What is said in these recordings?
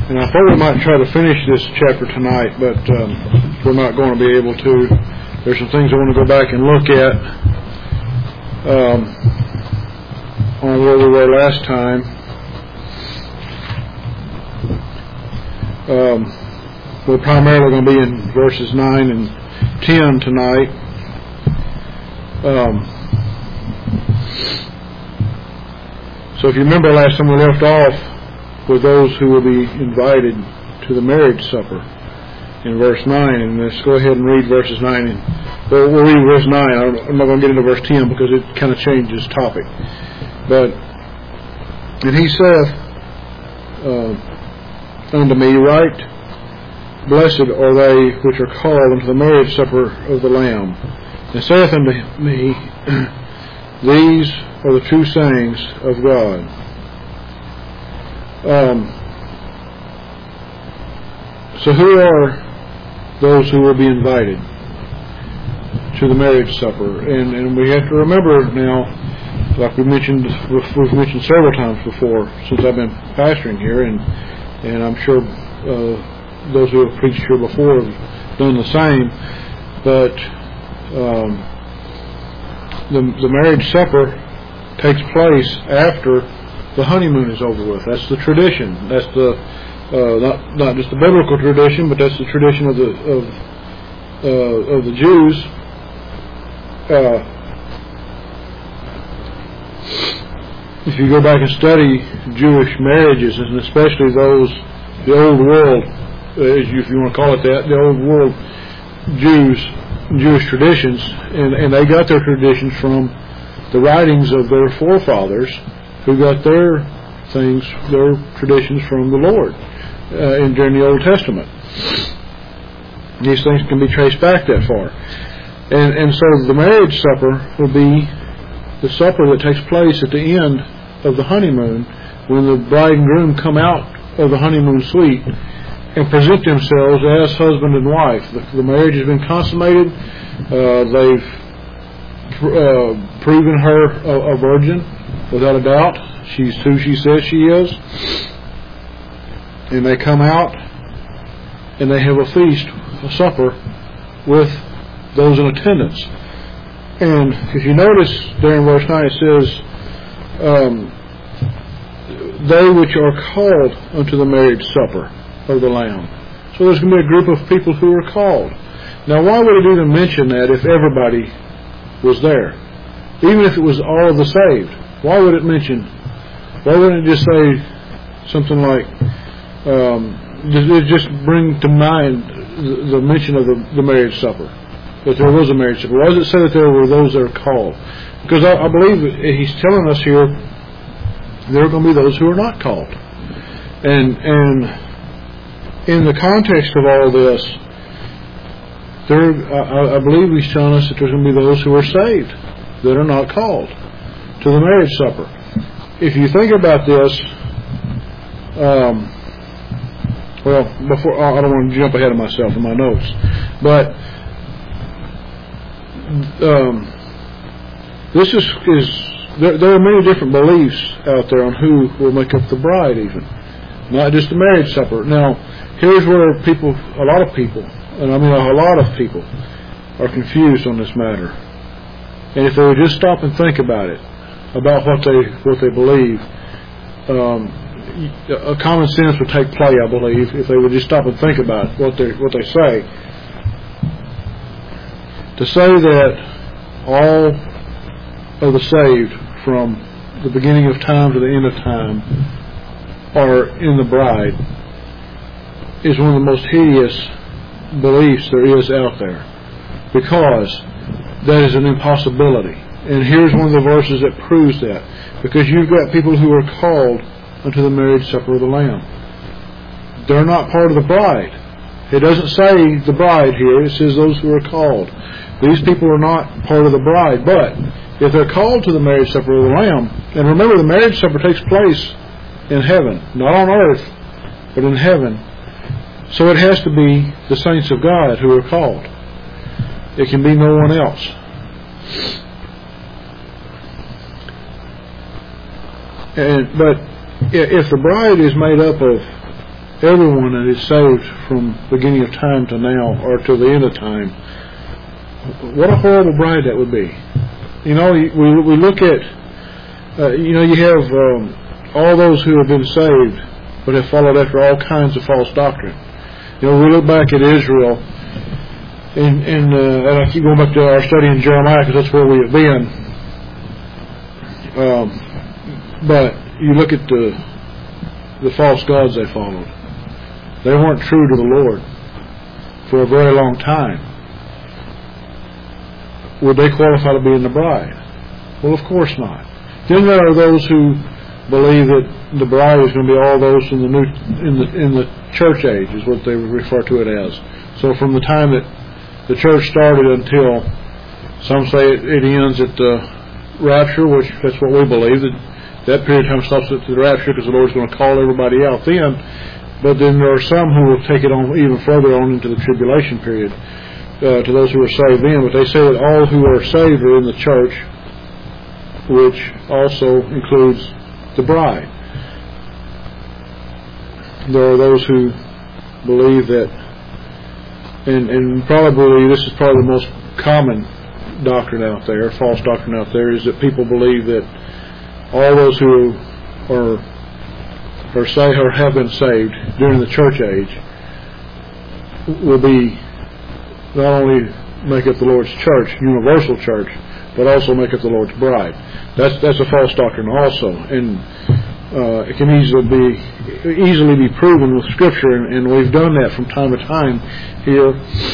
And I thought we might try to finish this chapter tonight, but we're not going to be able to. There's some things I want to go back and look at on where we were last time. We're primarily going to be in verses 9 and 10 tonight. So if you remember last time we left off with those who will be invited to the marriage supper in verse 9, and let's go ahead and read verses 9. We'll read verse 9. I'm not going to get into verse 10 because it kind of changes topic. And he saith unto me, Right blessed are they which are called unto the marriage supper of the Lamb. And saith unto me, These are the true sayings of God. So who are those who will be invited to the marriage supper? And we have to remember now, like we've mentioned several times before since I've been pastoring here, and I'm sure those who have preached here before have done the same, but the marriage supper takes place after the honeymoon is over with. That's the tradition. That's the not just the biblical tradition, but that's the tradition of the Jews. If you go back and study Jewish marriages, and especially the old world, if you want to call it that, the old world Jewish traditions, and they got their traditions from the writings of their forefathers, who got their traditions from the Lord during the Old Testament. These things can be traced back that far. And so the marriage supper will be the supper that takes place at the end of the honeymoon, when the bride and groom come out of the honeymoon suite and present themselves as husband and wife. The marriage has been consummated. They've proven her a virgin, without a doubt. She's who she says she is. And they come out and they have a feast, a supper, with those in attendance. And if you notice there in verse 9, it says, they which are called unto the marriage supper of the Lamb. So there's going to be a group of people who are called. Now, why would it even mention that if everybody was there? Even if it was all of the saved, why would it mention? Why wouldn't it just say something like, just bring to mind the mention of the marriage supper, that there was a marriage supper? Why does it say that there were those that are called? Because I believe he's telling us here there are going to be those who are not called. And in the context of all this, I believe he's telling us that there's going to be those who are saved that are not called to the marriage supper. If you think about this, before I don't want to jump ahead of myself in my notes, but this is there are many different beliefs out there on who will make up the bride, even not just the marriage supper. Now, here's where a lot of people are confused on this matter. And if they would just stop and think about it, about what they believe, a common sense would take play, I believe, if they would just stop and think about what they say. To say that all of the saved from the beginning of time to the end of time are in the bride is one of the most hideous beliefs there is out there, because that is an impossibility. And here's one of the verses that proves that, because you've got people who are called unto the marriage supper of the Lamb. They're not part of the bride. It doesn't say the bride here, it says those who are called. These people are not part of the bride, but if they're called to the marriage supper of the Lamb, and remember the marriage supper takes place in heaven, not on earth, but in heaven. So it has to be the saints of God who are called. It can be no one else. But if the bride is made up of everyone that is saved from beginning of time to now, or to the end of time, what a horrible bride that would be. You know, we look at, you have all those who have been saved, but have followed after all kinds of false doctrine. You know, we look back at Israel, and I keep going back to our study in Jeremiah because that's where we have been. But you look at the false gods they followed. They weren't true to the Lord for a very long time. Would they qualify to be in the bride? Well, of course not. Then there are those who believe that the bride is going to be all those in the church age, is what they refer to it as. So from the time that the church started until some say it ends at the rapture, which that's what we believe, that period of time stops at the rapture because the Lord's going to call everybody out then. But then there are some who will take it on even further on into the tribulation period, to those who are saved then. But they say that all who are saved are in the church, which also includes the bride. There are those who believe that, and probably this is probably the most common doctrine out there, false doctrine out there, is that people believe that all those who are saved or have been saved during the church age will be not only make up the Lord's church, universal church, but also make up the Lord's bride. That's a false doctrine also, and it can easily be proven with Scripture, and we've done that from time to time here.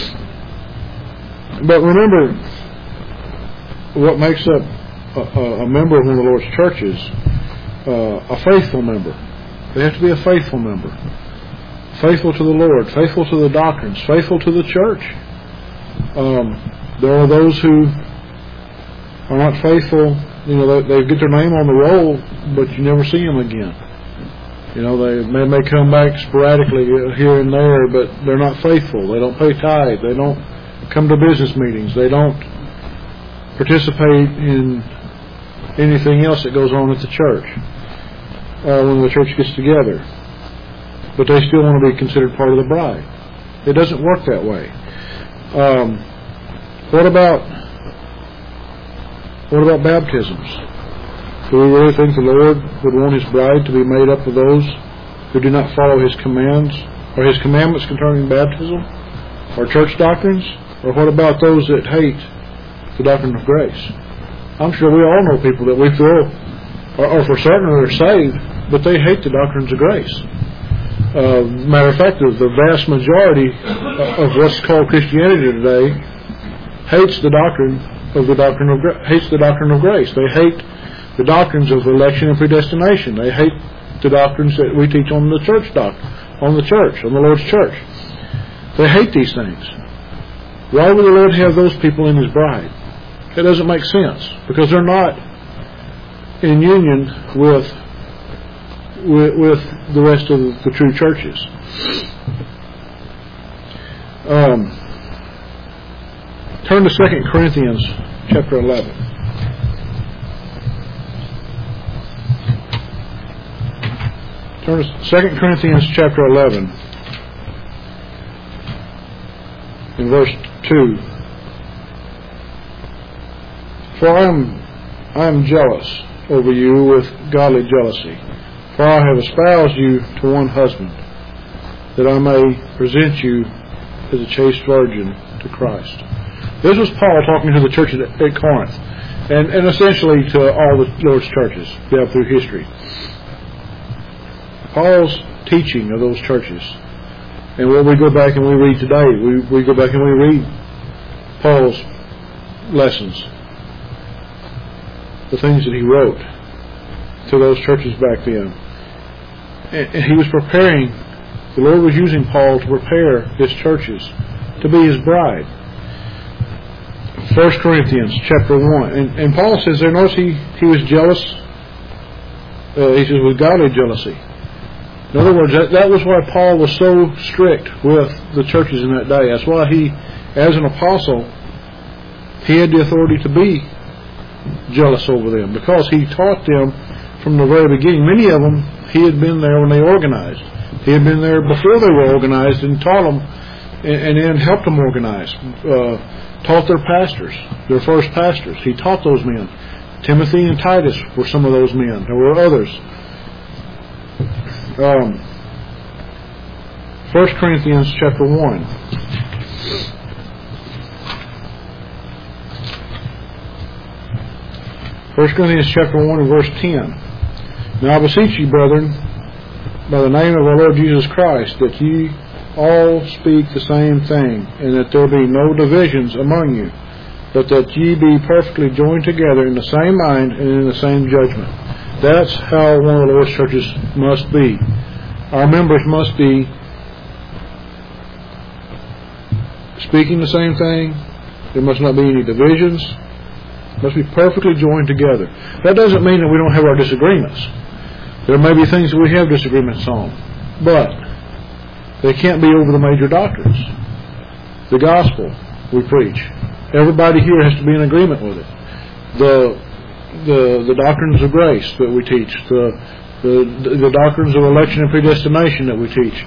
But remember, what makes up a member of one of the Lord's churches, a faithful member. They have to be a faithful member, faithful to the Lord, faithful to the doctrines, faithful to the church. There are those who are not faithful. You know, they get their name on the roll, but you never see them again. You know, they may come back sporadically here and there, but they're not faithful. They don't pay tithe. They don't come to business meetings. They don't participate in anything else that goes on at the church when the church gets together. But they still want to be considered part of the bride. It doesn't work that way. What about baptisms? Do we really think the Lord would want His bride to be made up of those who do not follow His commands, or His commandments concerning baptism, or church doctrines? Or what about those that hate the doctrine of grace? I'm sure we all know people that we feel are for certain are saved, but they hate the doctrines of grace. Matter of fact, the vast majority of what's called Christianity today hates the doctrine of grace. They hate the doctrines of election and predestination. They hate the doctrines that we teach on the church on the Lord's church. They hate these things. Why would the Lord have those people in His bride? It doesn't make sense, because they're not in union with the rest of the true churches. Turn to 2 Corinthians chapter 11. Turn to 2 Corinthians chapter 11 in verse 2. For I am jealous over you with godly jealousy, for I have espoused you to one husband, that I may present you as a chaste virgin to Christ. This was Paul talking to the church at Corinth, and essentially to all the Lord's churches down through history. Paul's teaching of those churches, and when we go back and we read today, we go back and we read Paul's lessons, the things that he wrote to those churches back then. And he was preparing, the Lord was using Paul to prepare His churches to be His bride. 1 Corinthians chapter 1. And Paul says there, notice he was jealous. He says with godly jealousy. In other words, that was why Paul was so strict with the churches in that day. That's why he, as an apostle, he had the authority to be jealous over them, because he taught them from the very beginning. Many of them He had been there when they organized. He had been there before they were organized and taught them, and then helped them organize. Taught their pastors, their first pastors. He taught those men. Timothy and Titus were some of those men. There were others. 1 Corinthians chapter 1. 1 Corinthians chapter 1 and verse 10. Now I beseech you, brethren, by the name of our Lord Jesus Christ, that ye all speak the same thing, and that there be no divisions among you, but that ye be perfectly joined together in the same mind and in the same judgment. That's how one of the Lord's churches must be. Our members must be speaking the same thing. There must not be any divisions. Must be perfectly joined together. That doesn't mean that we don't have our disagreements. There may be things that we have disagreements on, but they can't be over the major doctrines. The gospel we preach. Everybody here has to be in agreement with it. The doctrines of grace that we teach. The doctrines of election and predestination that we teach.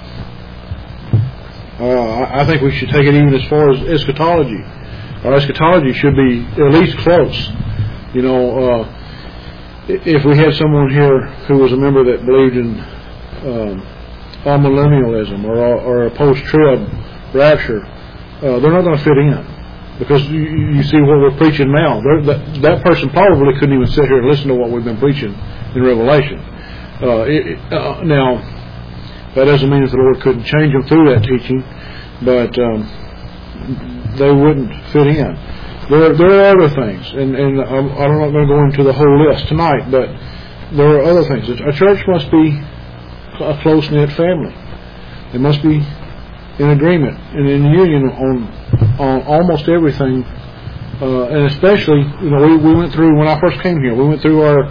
I think we should take it even as far as eschatology. Our eschatology should be at least close. You know, if we had someone here who was a member that believed in amillennialism or a post-trib rapture, they're not going to fit in. Because you see what we're preaching now. That person probably couldn't even sit here and listen to what we've been preaching in Revelation. Now, that doesn't mean that the Lord couldn't change them through that teaching, but they wouldn't fit in. There are other things, and I'm not going to go into the whole list tonight, but there are other things. A church must be a close-knit family. It must be in agreement and in union on almost everything, and especially, you know, we went through, when I first came here, we went through our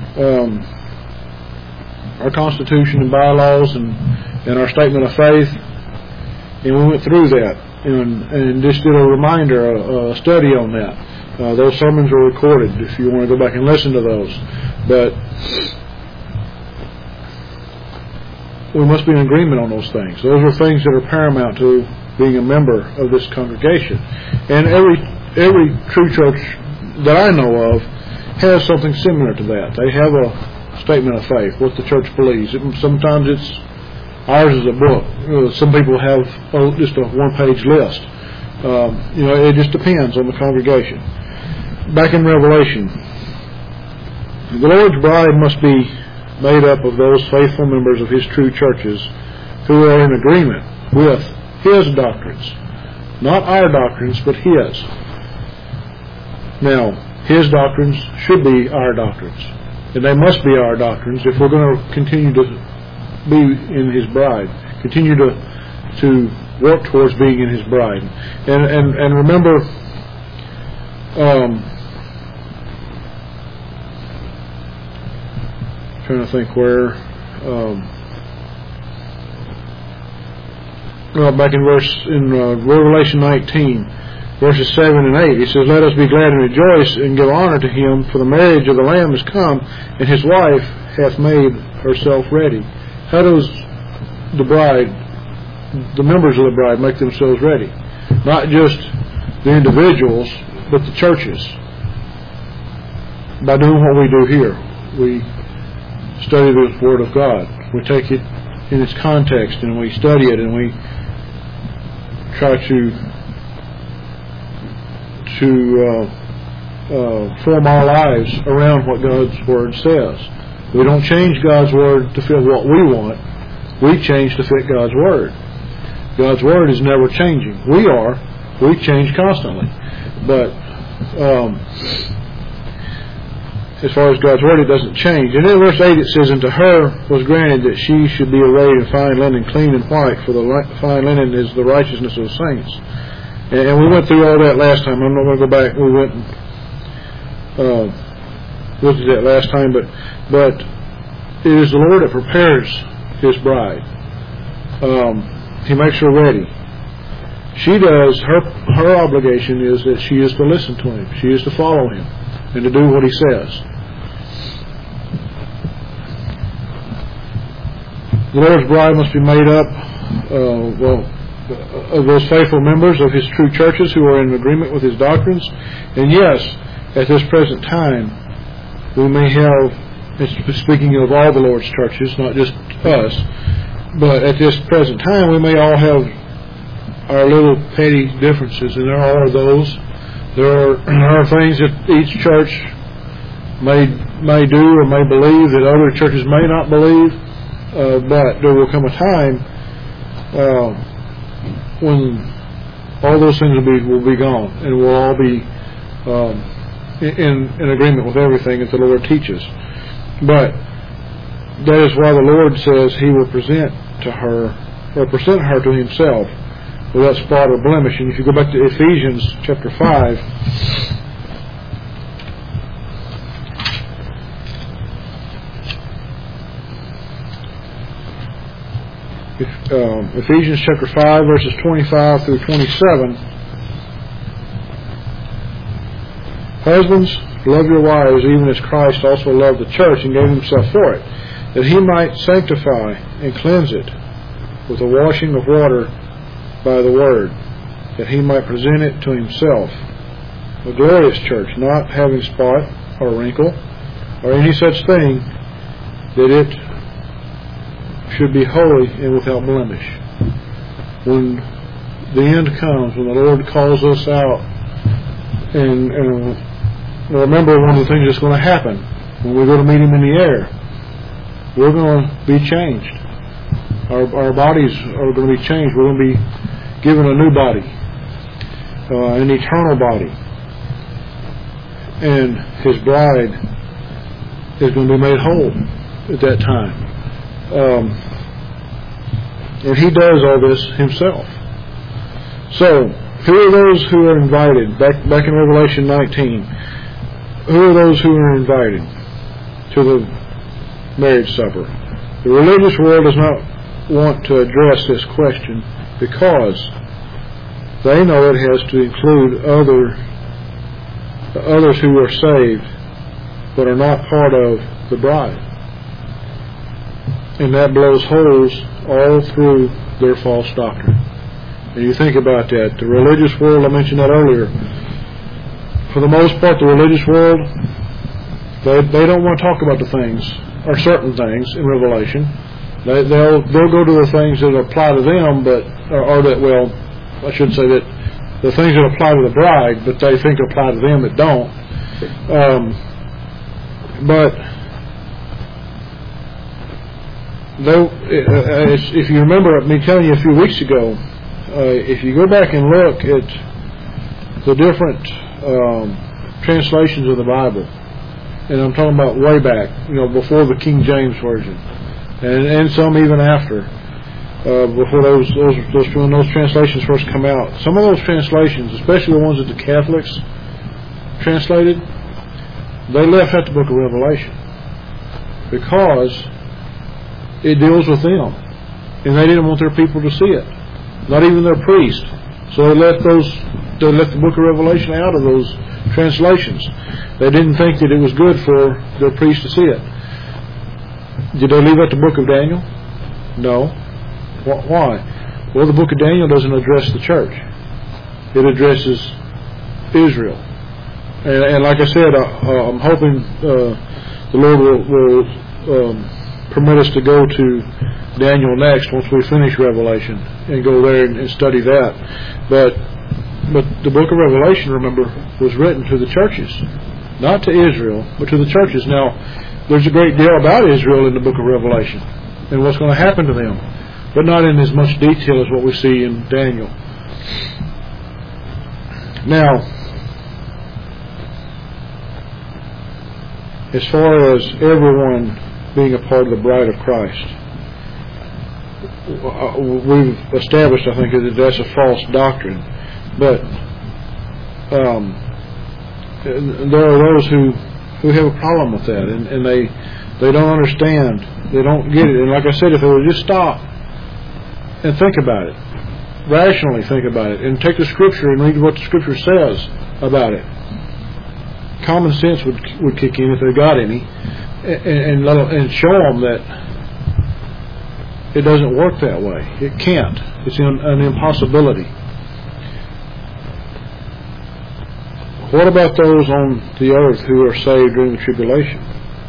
Constitution and bylaws and our statement of faith, and we went through that and just did a reminder, a study on that. Those sermons are recorded if you want to go back and listen to those. But we must be in agreement on those things. Those are things that are paramount to being a member of this congregation. And every true church that I know of has something similar to that. They have a statement of faith, what the church believes. Sometimes ours is a book. Some people have just a one-page list. You know, it just depends on the congregation. Back in Revelation, the Lord's bride must be made up of those faithful members of His true churches who are in agreement with His doctrines. Not our doctrines, but His. Now, His doctrines should be our doctrines. And they must be our doctrines if we're going to continue to be in His bride. Continue to work towards being in His bride. And remember, trying to think where, back in Revelation 19, verses 7 and 8, it says, "Let us be glad and rejoice and give honor to Him, for the marriage of the Lamb is come, and His wife hath made herself ready." How does the bride, the members of the bride, make themselves ready? Not just the individuals, but the churches. By doing what we do here. We study the Word of God. We take it in its context and we study it and we try to form our lives around what God's Word says. We don't change God's Word to fit what we want. We change to fit God's Word. God's Word is never changing. We change constantly. But as far as God's Word, it doesn't change. And in verse 8 it says, "And to her was granted that she should be arrayed in fine linen, clean and white, for the fine linen is the righteousness of the saints." And we went through all that last time. I'm not going to go back. We went and looked at that last time. But it is the Lord that prepares His bride. He makes her ready. She does. Her obligation is that she is to listen to Him. She is to follow Him and to do what He says. The Lord's bride must be made up, of those faithful members of His true churches who are in agreement with His doctrines. And yes, at this present time, we may have, speaking of all the Lord's churches, not just us, but at this present time, we may all have our little petty differences, and there are those. There are things that each church may do or may believe that other churches may not believe, but there will come a time when all those things will be gone, and we'll all be in agreement with everything that the Lord teaches. But that is why the Lord says He will present her to Himself without spot or blemish. And if you go back to Ephesians chapter 5, Ephesians chapter 5, verses 25 through 27. Husbands, love your wives, even as Christ also loved the church and gave Himself for it, that He might sanctify and cleanse it with the washing of water by the word, that He might present it to Himself, a glorious church, not having spot or wrinkle or any such thing, that it should be holy and without blemish. When the end comes, when the Lord calls us out, and remember, one of the things that's going to happen when we go to meet Him in the air, we're going to be changed. Our bodies are going to be changed. We're going to be given a new body, an eternal body, and His bride is going to be made whole at that time. And He does all this Himself. So, who are those who are invited? Back in Revelation 19, who are those who are invited to the marriage supper? The religious world does not want to address this question because they know it has to include others who are saved but are not part of the bride. And that blows holes all through their false doctrine. And you think about that. The religious world, I mentioned that earlier. For the most part, the religious world, they don't want to talk about the things, or certain things in Revelation. They'll go to the things that apply to them, I shouldn't say that, the things that apply to the bride, but they think apply to them that don't. But if you remember me telling you a few weeks ago, if you go back and look at the different translations of the Bible, and I'm talking about way back, before the King James Version, and some even after, before when those translations first come out. Some of those translations, especially the ones that the Catholics translated, they left out the book of Revelation because it deals with them, and they didn't want their people to see it, not even their priest. So they left the book of Revelation out of those translations. They didn't think that it was good for their priest to see it. Did they leave out the book of Daniel? No. Why? Well, the book of Daniel doesn't address the church. It addresses Israel. And like I said, I'm hoping the Lord will permit us to go to Daniel next once we finish Revelation and go there and study that. But the book of Revelation, remember, was written to the churches, not to Israel, but to the churches. Now, there's a great deal about Israel in the book of Revelation and what's going to happen to them, but not in as much detail as what we see in Daniel. Now, as far as everyone being a part of the bride of Christ, we've established, I think, that that's a false doctrine. But there are those who have a problem with that, and they don't understand, they don't get it. And like I said, if they would just stop and think about it, rationally think about it, and take the Scripture and read what the Scripture says about it, common sense would kick in if they got any, and show them that It doesn't work that way. It can't. It's an impossibility. What about those on the earth who are saved during the tribulation?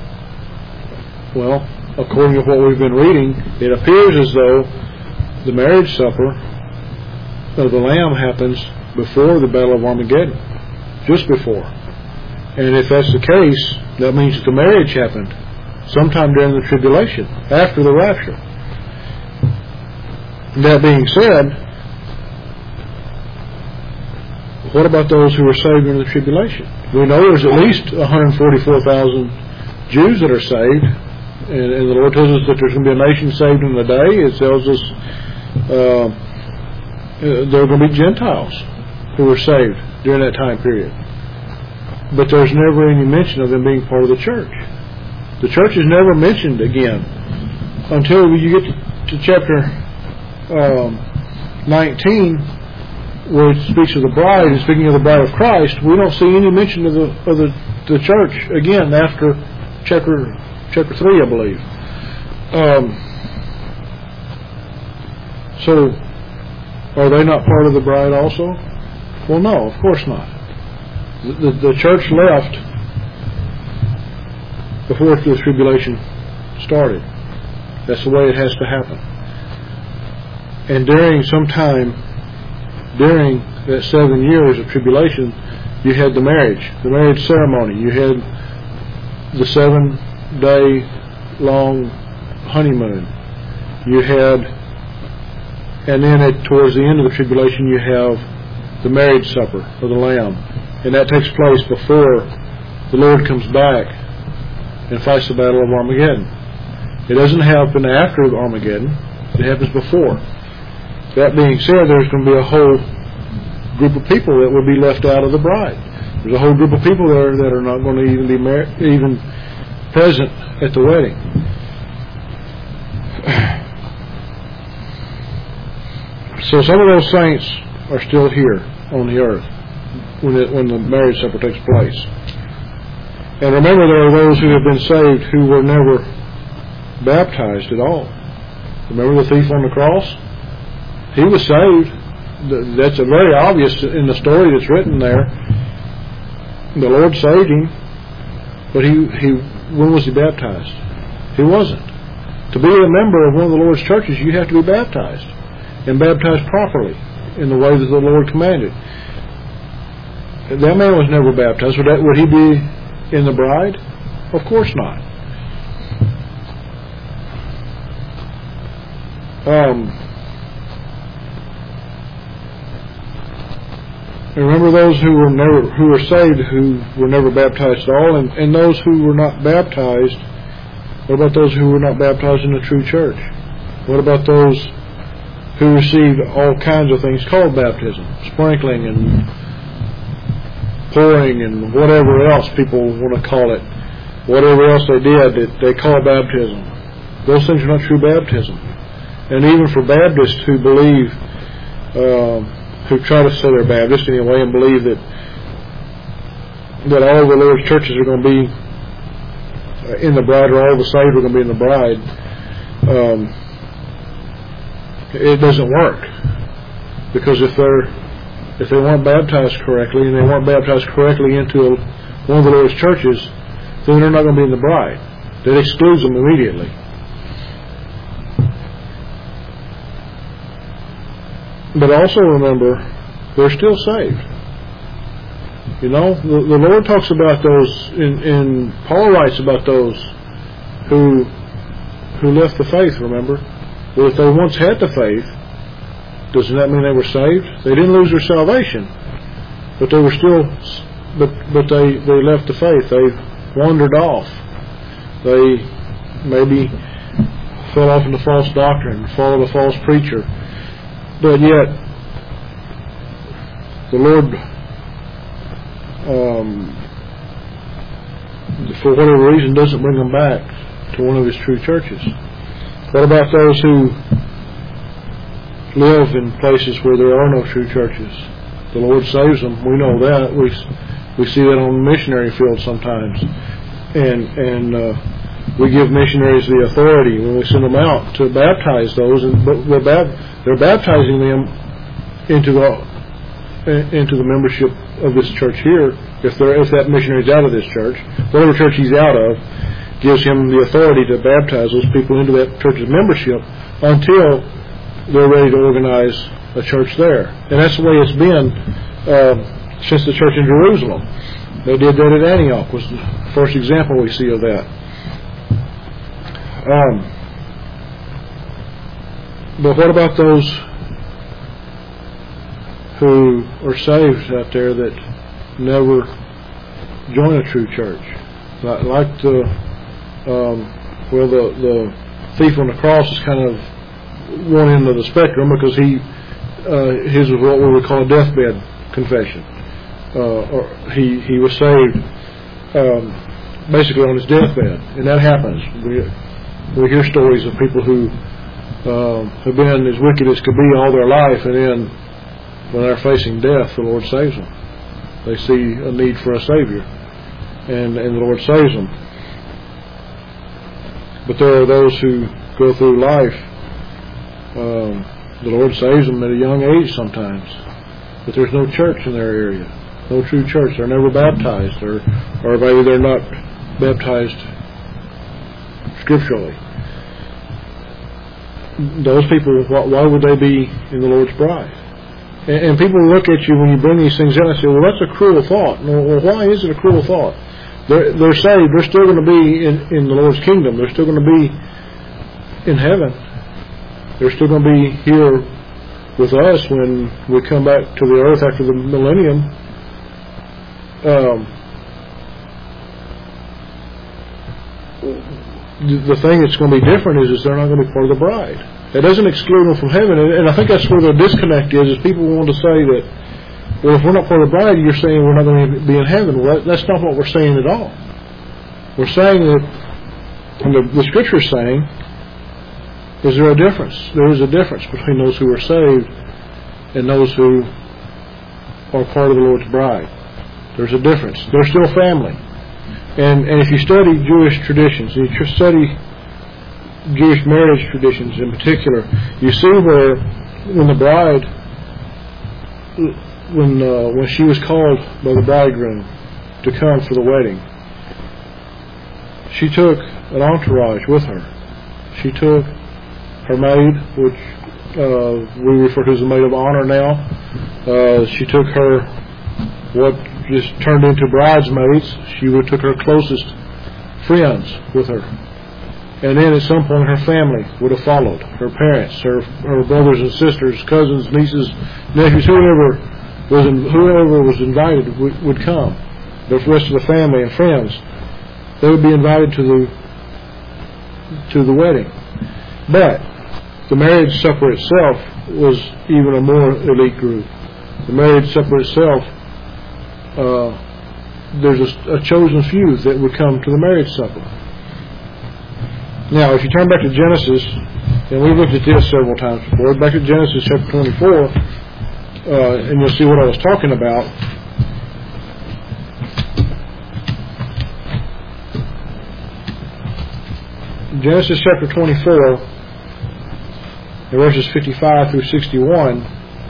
Well, according to what we've been reading, it appears as though the marriage supper of the Lamb happens before the Battle of Armageddon, just before. And if that's the case, that means that the marriage happened sometime during the tribulation, after the rapture. That being said, what about those who were saved during the tribulation? We know there's at least 144,000 Jews that are saved, and the Lord tells us that there's going to be a nation saved in the day. It tells us there are going to be Gentiles who were saved during that time period. But there's never any mention of them being part of the church. The church is never mentioned again until you get to chapter 19, where it speaks of the bride, and speaking of the bride of Christ. We don't see any mention of the church again after chapter 3, I believe. So, are they not part of the bride also? Well, no, of course not. The church left before the tribulation started. That's the way it has to happen. And during that 7 years of tribulation, you had the marriage ceremony. You had the 7-day long honeymoon. You had, and then towards the end of the tribulation, you have the marriage supper of the Lamb. And that takes place before the Lord comes back and fights the Battle of Armageddon. It doesn't happen after Armageddon. It happens before. That being said, there's going to be a whole group of people that will be left out of the bride. There's a whole group of people there that are not going to even be even present at the wedding. So some of those saints are still here on the earth when the marriage supper takes place. And remember, there are those who have been saved who were never baptized at all. Remember the thief on the cross? He was saved. That's very obvious in the story that's written there. The Lord saved him, but when was he baptized? He wasn't. To be a member of one of the Lord's churches, you have to be baptized, and baptized properly in the way that the Lord commanded. That man was never baptized. Would he be in the bride? Of course not. Remember those who were saved who were never baptized at all, and those who were not baptized. What about those who were not baptized in the true church? What about those who received all kinds of things called baptism, sprinkling and pouring and whatever else people want to call it, whatever else they did that they call baptism? Those things are not true baptism. And even for Baptists who believe, who try to say they're Baptist anyway, and believe that all the Lord's churches are going to be in the bride, or all the saved are going to be in the bride, it doesn't work. Because if they weren't baptized correctly, and they weren't baptized correctly into one of the Lord's churches, then they're not going to be in the bride. That excludes them immediately. But also remember, they're still saved. You know, the Lord talks about those, in Paul writes about those who left the faith, remember? Well, if they once had the faith, doesn't that mean they were saved? They didn't lose their salvation, but they were still, but they left the faith. They wandered off. They maybe fell off into false doctrine, followed a false preacher. But yet, the Lord, for whatever reason, doesn't bring them back to one of His true churches. What about those who live in places where there are no true churches? The Lord saves them. We know that. We see that on the missionary field sometimes. And We give missionaries the authority when we send them out to baptize those, and they're baptizing them into the membership of this church here. If that missionary's out of this church, whatever church he's out of, gives him the authority to baptize those people into that church's membership until they're ready to organize a church there. And that's the way it's been since the church in Jerusalem. They did that at Antioch, was the first example we see of that. But what about those who are saved out there that never join a true church? Like the thief on the cross is kind of one end of the spectrum, because his was what we would call a deathbed confession. He was saved basically on his deathbed, and that happens. We hear stories of people who have been as wicked as could be all their life, and then when they're facing death, the Lord saves them. They see a need for a Savior, and the Lord saves them. But there are those who go through life, the Lord saves them at a young age sometimes, but there's no church in their area, no true church. They're never baptized, or maybe they're not baptized scripturally. Those people, why would they be in the Lord's bride? And people look at you when you bring these things out and say, well, that's a cruel thought. Well, why is it a cruel thought? They're saved. They're still going to be in the Lord's kingdom. They're still going to be in heaven. They're still going to be here with us when we come back to the earth after the millennium. The thing that's going to be different is they're not going to be part of the bride. It doesn't exclude them from heaven, and I think that's where the disconnect is people want to say that, well, if we're not part of the bride, you're saying we're not going to be in heaven. Well, that's not what we're saying at all. We're saying that, and the Scripture is saying, is there a difference? There is a difference between those who are saved and those who are part of the Lord's bride. There's a difference. They're still family. And if you study Jewish traditions, and you study Jewish marriage traditions in particular, you see where when the bride, when she was called by the bridegroom to come for the wedding, she took an entourage with her. She took her maid, which we refer to as a maid of honor now. She took her, what just turned into bridesmaids. She took her closest friends with her. And then at some point her family would have followed. Her parents, her brothers and sisters, cousins, nieces, nephews, whoever was invited would come. The rest of the family and friends, they would be invited to the wedding. But the marriage supper itself was even a more elite group. The marriage supper itself, there's a chosen few that would come to the marriage supper. Now, if you turn back to Genesis, and we've looked at this several times before, back to Genesis chapter 24, and you'll see what I was talking about. Genesis chapter 24, verses 55 through 61.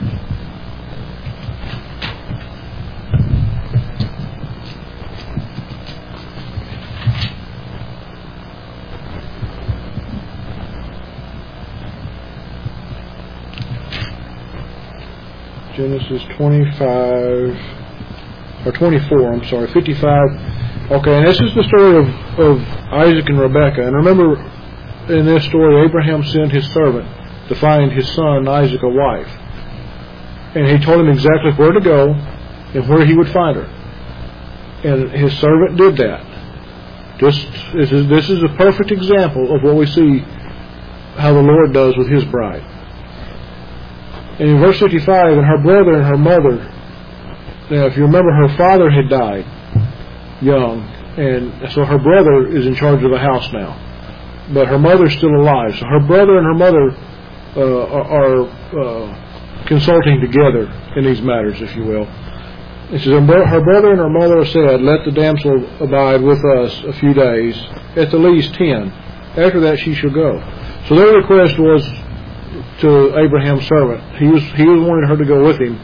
Genesis 25, or 24, 55. Okay, and this is the story of Isaac and Rebekah. And remember, in this story, Abraham sent his servant to find his son Isaac a wife. And he told him exactly where to go and where he would find her. And his servant did that. This is a perfect example of what we see how the Lord does with His bride. And in verse 55, and her brother and her mother, now if you remember, her father had died young, and so her brother is in charge of the house now. But her mother's still alive. So her brother and her mother are consulting together in these matters, if you will. It says, her brother and her mother said, let the damsel abide with us a few days, at the least 10. After that she shall go. So their request was to Abraham's servant. He was wanting her to go with him,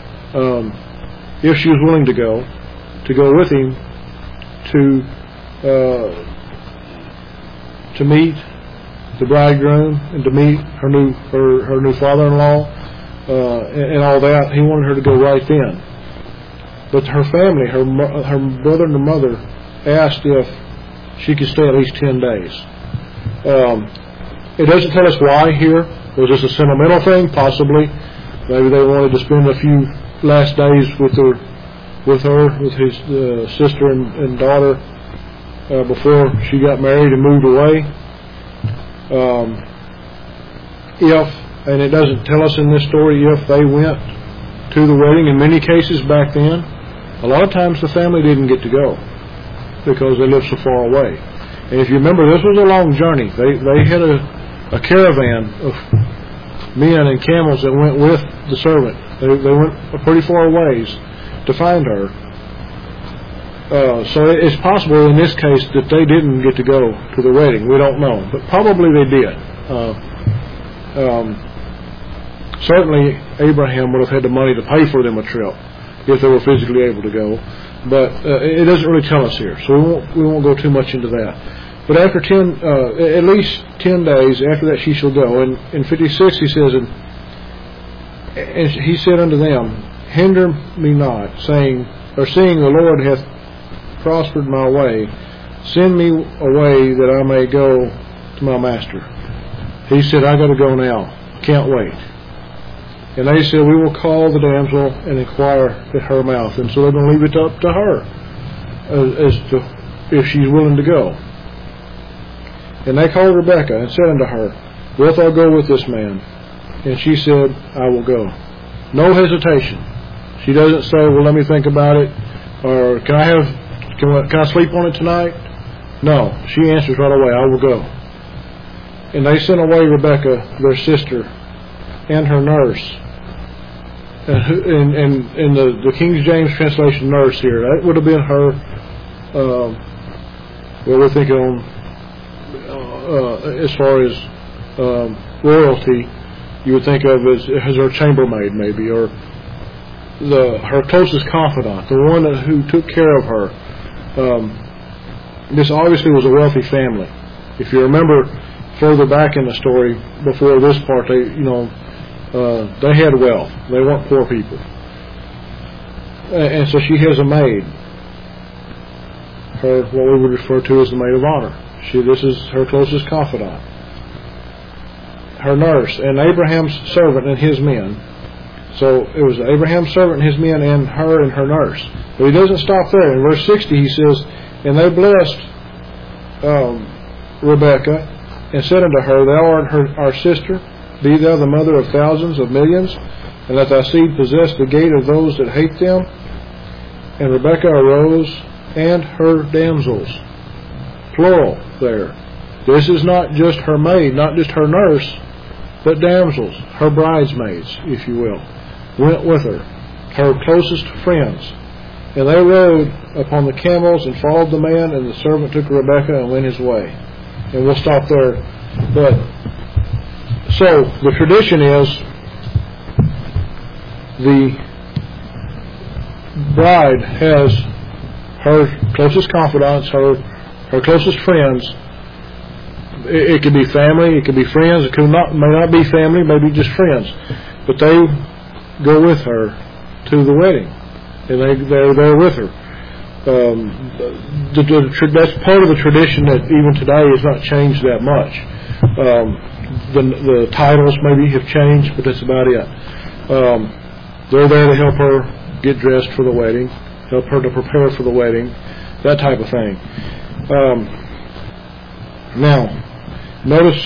if she was willing to go with him to meet the bridegroom and to meet her new father-in-law and all that. He wanted her to go right then. But her family, her brother and her mother, asked if she could stay at least 10 days. It doesn't tell us why here. Was this a sentimental thing? Possibly. Maybe they wanted to spend a few last days with his sister and daughter before she got married and moved away. And it doesn't tell us in this story if they went to the wedding. In many cases back then, a lot of times the family didn't get to go because they lived so far away. And if you remember, this was a long journey. They had a caravan of men and camels that went with the servant. They went a pretty far ways to find her. So it's possible in this case that they didn't get to go to the wedding. We don't know, but probably they did. Certainly Abraham would have had the money to pay for them a trip if they were physically able to go, but it doesn't really tell us here, so we won't go too much into that. But after at least 10 days after that she shall go. And in 56 he says, and he said unto them, hinder me not, seeing the Lord hath prospered my way, send me away that I may go to my master. He said, I got to go now, can't wait. And they said, we will call the damsel and inquire at her mouth. And so they're going to leave it up to her as to if she's willing to go. And they called Rebekah and said unto her, wilt thou go with this man? And she said, I will go. No hesitation. She doesn't say, well, let me think about it, or can I sleep on it tonight? No, she answers right away, I will go. And they sent away Rebekah, their sister, and her nurse. And the King James translation nurse here, that would have been her, we're thinking on, as far as royalty, you would think of as her chambermaid maybe, or her closest confidant, the one who took care of her. This obviously was a wealthy family. If you remember further back in the story, before this part, they had wealth. They weren't poor people. And so she has a maid, what we would refer to as the maid of honor. This is her closest confidant, her nurse, and Abraham's servant and his men. So it was Abraham's servant and his men and her nurse. But he doesn't stop there. In verse 60 he says, and they blessed Rebekah and said unto her, thou art our sister, be thou the mother of thousands of millions, and let thy seed possess the gate of those that hate them. And Rebekah arose, and her damsels, plural there. This is not just her maid, not just her nurse, but damsels, her bridesmaids, if you will, went with her, her closest friends. And they rode upon the camels and followed the man, and the servant took Rebekah and went his way. And we'll stop there. But so the tradition is the bride has her closest confidants, her closest friends. It could be family, it could be friends, it may not be family, maybe just friends. But they go with her to the wedding, and they're there with her. That's part of the tradition that even today has not changed that much. The titles maybe have changed, but that's about it. They're there to help her get dressed for the wedding, help her to prepare for the wedding, that type of thing. Now, notice,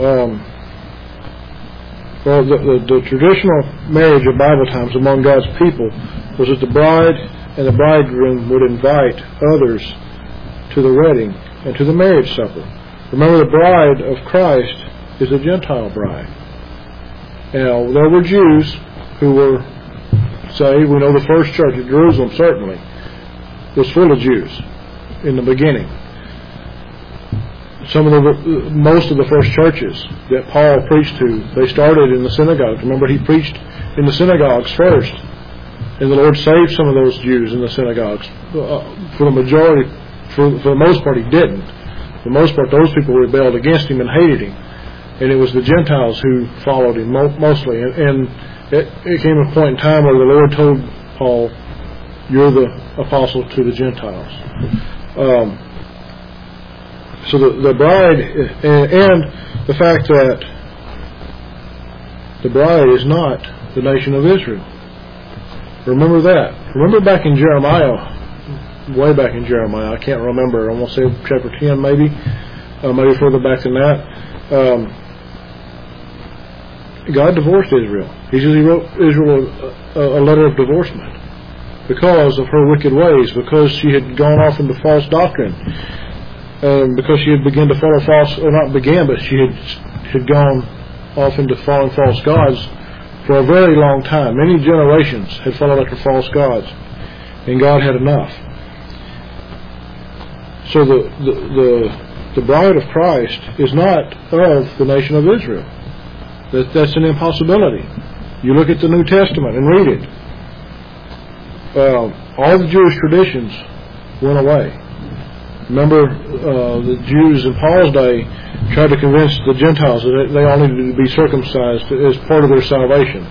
the traditional marriage of Bible times among God's people was that the bride and the bridegroom would invite others to the wedding and to the marriage supper. Remember, the bride of Christ is a Gentile bride. Now, there were Jews who were saved. We know the first church at Jerusalem certainly was full of Jews in the beginning. Most of the first churches that Paul preached to, they started in the synagogues. Remember, he preached in the synagogues first, and the Lord saved some of those Jews in the synagogues. For the majority, for the most part, he didn't. For the most part, those people rebelled against him and hated him, and it was the Gentiles who followed him mostly. And it came a point in time where the Lord told Paul, "You're the apostle to the Gentiles." So the bride, and the fact that the bride is not the nation of Israel. Remember that. Remember back in Jeremiah, way back in Jeremiah, I can't remember, I want to say chapter 10 maybe further back than that. God divorced Israel. He wrote Israel a letter of divorcement because of her wicked ways, because she had gone off into false doctrine. Because she had begun to follow she had gone off into following false gods for a very long time. Many generations had followed after false gods, and God had enough. So the bride of Christ is not of the nation of Israel. That's an impossibility. You look at the New Testament and read it. All the Jewish traditions went away. Remember, the Jews in Paul's day tried to convince the Gentiles that they all needed to be circumcised as part of their salvation.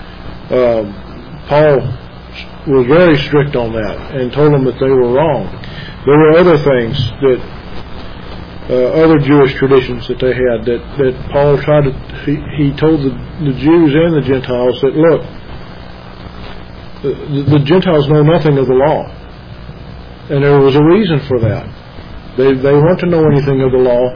Paul was very strict on that and told them that they were wrong. There were other things that, other Jewish traditions that they had that Paul tried to, he told the Jews and the Gentiles that, look, the Gentiles know nothing of the law. And there was a reason for that. They weren't to know anything of the law.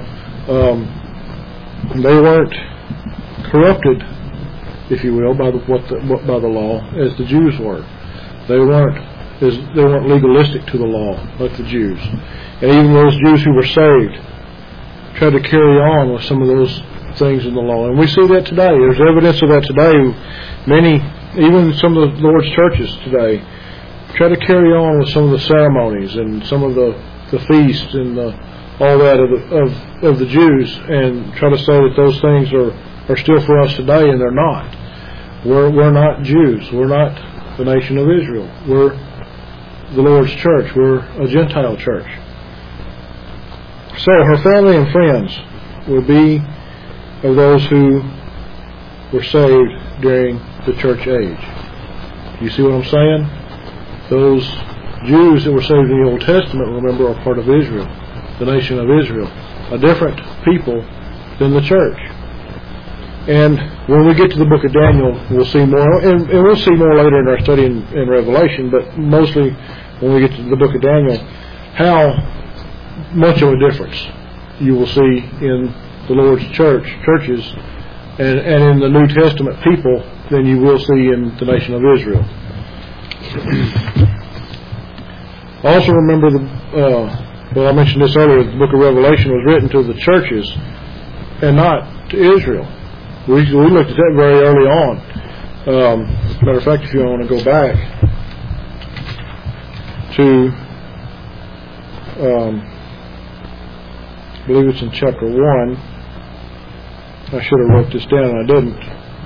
They weren't corrupted, if you will, by the law as the Jews were. They weren't legalistic to the law like the Jews. And even those Jews who were saved tried to carry on with some of those things in the law. And we see that today. There's evidence of that today. Many, even some of the Lord's churches today, try to carry on with some of the ceremonies and some of the feasts and all that of the Jews, and try to say that those things are still for us today, and they're not. We're not Jews. We're not the nation of Israel. We're the Lord's church. We're a Gentile church. So her family and friends will be of those who were saved during the church age. You see what I'm saying? Those Jews that were saved in the Old Testament, remember, are part of Israel, the nation of Israel, a different people than the church. And when we get to the book of Daniel, we'll see more, and we'll see more later in our study in Revelation, but mostly when we get to the book of Daniel, how much of a difference you will see in the Lord's churches, and in the New Testament people than you will see in the nation of Israel. Also remember, I mentioned this earlier, the book of Revelation was written to the churches and not to Israel. We looked at that very early on. Matter of fact, if you want to go back to, I believe it's in chapter 1. I should have wrote this down and I didn't.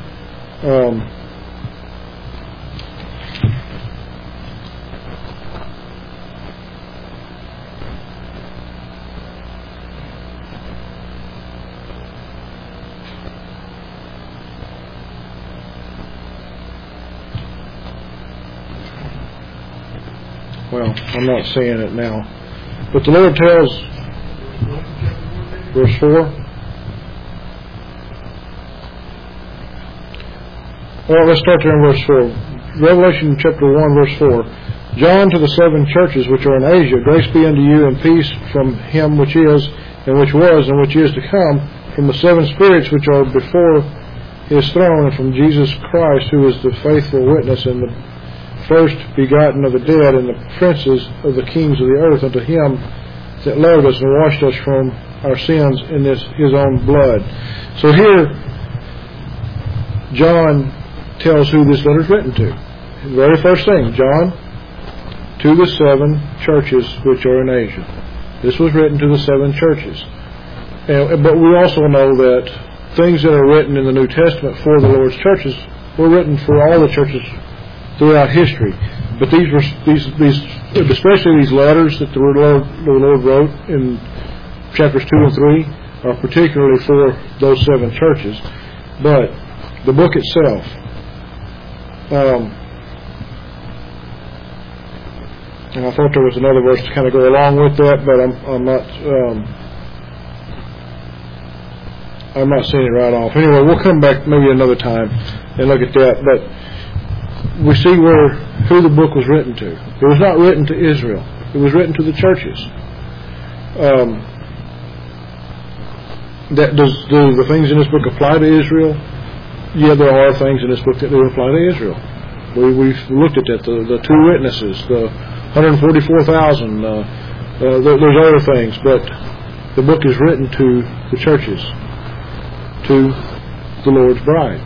Well, I'm not saying it now. But the Lord tells, verse 4. Well, let's start there in verse 4. Revelation chapter 1, verse 4. John, to the 7 churches which are in Asia, grace be unto you and peace from him which is, and which was, and which is to come, from the 7 spirits which are before his throne, and from Jesus Christ, who is the faithful witness and the first begotten of the dead, and the princes of the kings of the earth, unto him that loved us and washed us from our sins in his own blood. So here John tells who this letter is written to. the very first thing, John, to the 7 churches which are in Asia. This was written to the 7 churches. But we also know that things that are written in the New Testament for the Lord's churches were written for all the churches throughout history. But these especially these letters that the Lord wrote in chapters 2 and 3 are particularly for those 7 churches. But the book itself, and I thought there was another verse to kind of go along with that, but I'm not seeing it right off. Anyway, we'll come back maybe another time and look at that. But we see who the book was written to. It was not written to Israel. It was written to the churches. Do the things in this book apply to Israel? Yeah, there are things in this book that do apply to Israel. We've looked at that. The 2 witnesses, the 144,000. There's other things, but the book is written to the churches, to the Lord's bride.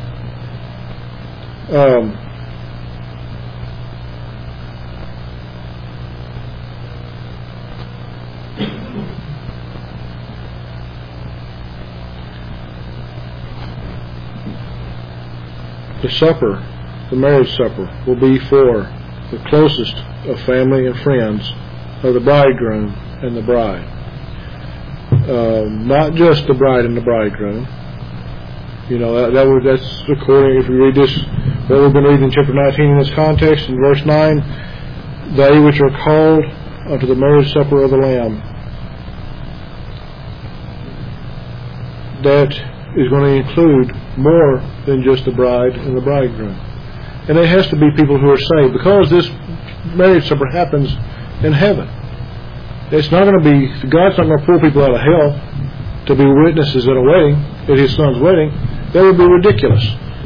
The supper, the marriage supper, will be for the closest of family and friends of the bridegroom and the bride. Not just the bride and the bridegroom. You know, that's according, if we read this, what we've been reading in chapter 19 in this context, in verse 9, they which are called unto the marriage supper of the Lamb. That is going to include more than just the bride and the bridegroom. And it has to be people who are saved, because this marriage supper happens in heaven. It's not going to be, God's not going to pull people out of hell to be witnesses at a wedding, at His Son's wedding. That would be ridiculous.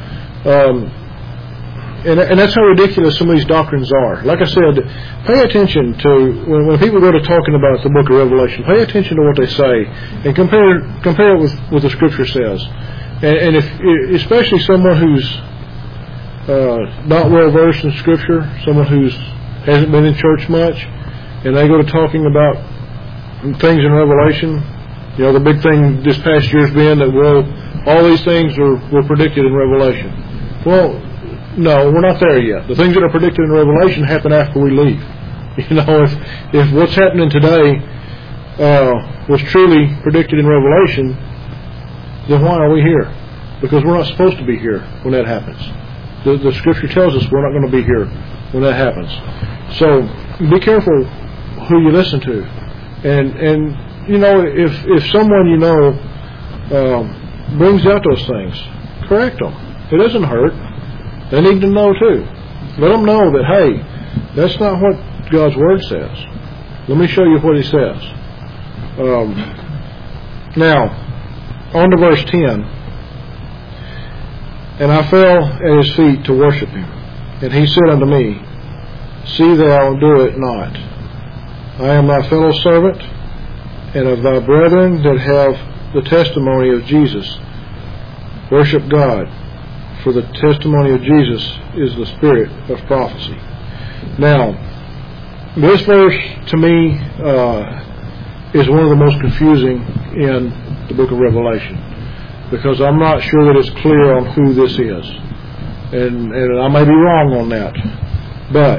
And that's how ridiculous some of these doctrines are. Like I said, pay attention to, when people go to talking about the book of Revelation, pay attention to what they say and compare it with what the Scripture says. And if, especially someone who's not well versed in Scripture, someone who hasn't been in church much, and they go to talking about things in Revelation, you know, the big thing this past year's been that, well, all these things were predicted in Revelation. Well, no, we're not there yet. The things that are predicted in Revelation happen after we leave. You know, if what's happening today was truly predicted in Revelation, then why are we here? Because we're not supposed to be here when that happens. The Scripture tells us we're not going to be here when that happens. So be careful who you listen to, and you know, if someone you know brings out those things, correct them. It doesn't hurt. They need to know too. Let them know that, hey, that's not what God's Word says. Let me show you what He says. Now, on to verse 10. And I fell at His feet to worship Him. And He said unto me, See thou do it not. I am thy fellow servant, and of thy brethren that have the testimony of Jesus. Worship God, for the testimony of Jesus is the spirit of prophecy. Now, this verse to me is one of the most confusing in the book of Revelation, because I'm not sure that it's clear on who this is, and I may be wrong on that. But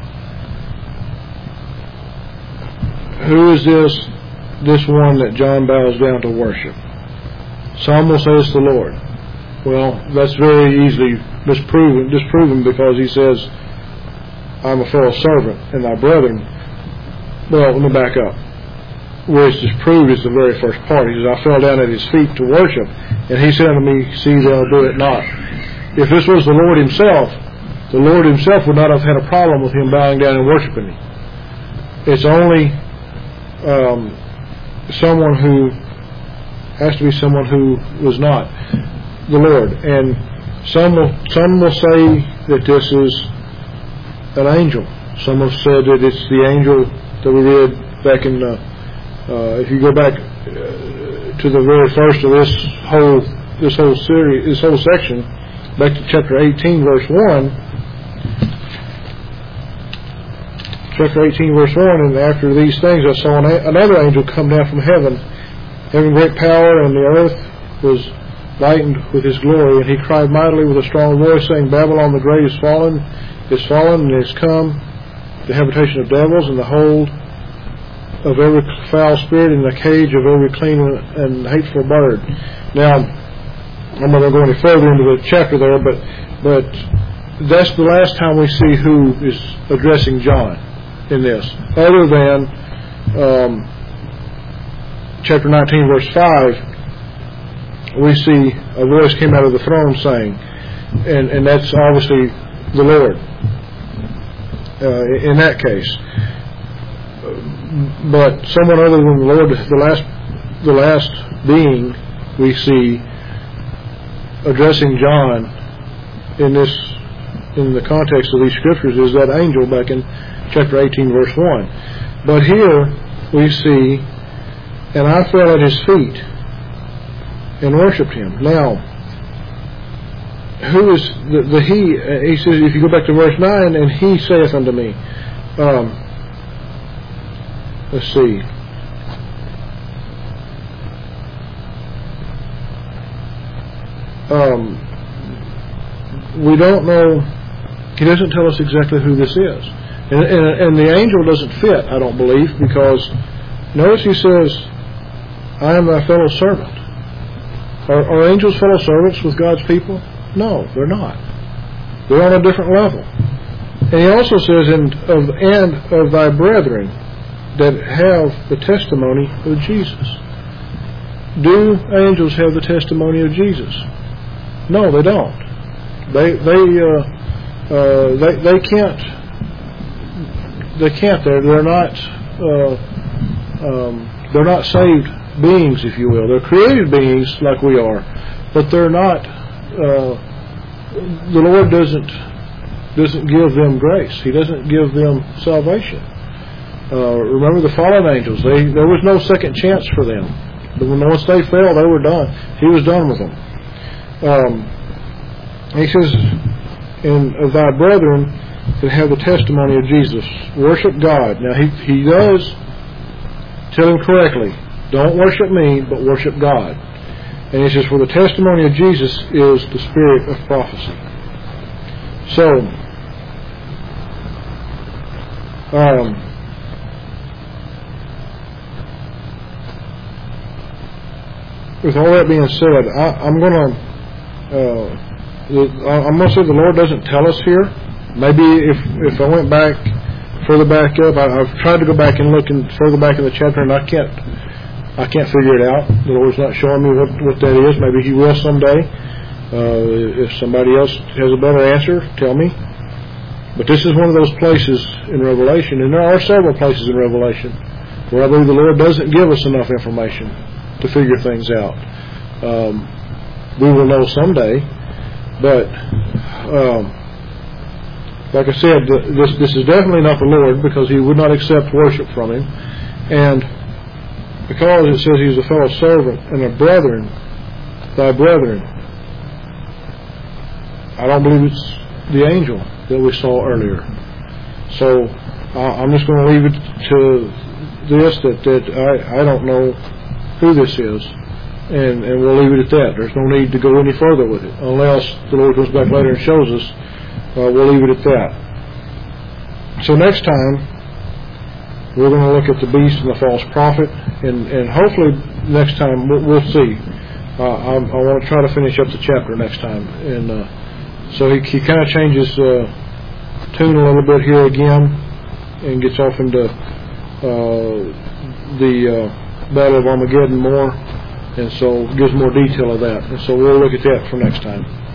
who is this one that John bows down to worship? Some will say it's the Lord. Well, that's very easily disproven because he says, I'm a fellow servant and thy brethren. Well, let me back up. Where it's disproved is the very first part. He says, I fell down at His feet to worship, and He said unto me, See thou do it not. If this was the Lord Himself, the Lord Himself would not have had a problem with Him bowing down and worshiping Him. It's only someone who has to be someone who was not the Lord. And some will say that this is an angel. Some have said that it's the angel that we read back in if you go back to the very first of this whole series, this whole section, back to chapter 18, verse 1, chapter 18, verse 1, and after these things I saw another angel come down from heaven, having great power, and the earth was lightened with his glory. And he cried mightily with a strong voice, saying, Babylon the great is fallen, and is come, the habitation of devils, and the hold of every foul spirit, and the cage of every clean and hateful bird. Now, I'm not going to go any further into the chapter there, but that's the last time we see who is addressing John in this, other than chapter 19, verse 5, we see a voice came out of the throne saying, and that's obviously the Lord in that case. But someone other than the Lord, the last being we see addressing John in the context of these scriptures is that angel back in chapter 18, verse 1. But here we see, and I fell at his feet and worshipped him. Now, who is the he? He says, if you go back to verse 9, and he saith unto me, let's see. We don't know. He doesn't tell us exactly who this is. And the angel doesn't fit, I don't believe, because notice he says, I am thy fellow servant. Are angels fellow servants with God's people? No, they're not. They're on a different level. And he also says, and of thy brethren that have the testimony of Jesus. Do angels have the testimony of Jesus? No, they don't. They can't. They can't. They're not saved beings, if you will. They're created beings like we are, but they're not. The Lord doesn't give them grace. He doesn't give them salvation. Remember the fallen angels. There was no second chance for them. Once they fell, they were done. He was done with them. He says, and of thy brethren that have the testimony of Jesus, worship God. Now he does tell him correctly, don't worship me, but worship God. And he says, for the testimony of Jesus is the spirit of prophecy. So, with all that being said, I'm going to say the Lord doesn't tell us here. Maybe if I went back, further back up, I've tried to go back and look further back in the chapter, and I can't figure it out. The Lord's not showing me what that is. Maybe He will someday. If somebody else has a better answer, tell me. But this is one of those places in Revelation, and there are several places in Revelation where I believe the Lord doesn't give us enough information to figure things out. We will know someday, but like I said, this is definitely not the Lord, because He would not accept worship from Him, and because it says He's a fellow servant and a brethren, thy brethren, I don't believe it's the angel that we saw earlier. So I'm just going to leave it to this, that I don't know who this is, and we'll leave it at that. There's no need to go any further with it, unless the Lord comes back later and shows us. We'll leave it at that. So next time we're going to look at the beast and the false prophet, and hopefully next time we'll see. I want to try to finish up the chapter next time, and so he kind of changes tune a little bit here again, and gets off into the Battle of Armageddon more, and so gives more detail of that. And so we'll look at that for next time.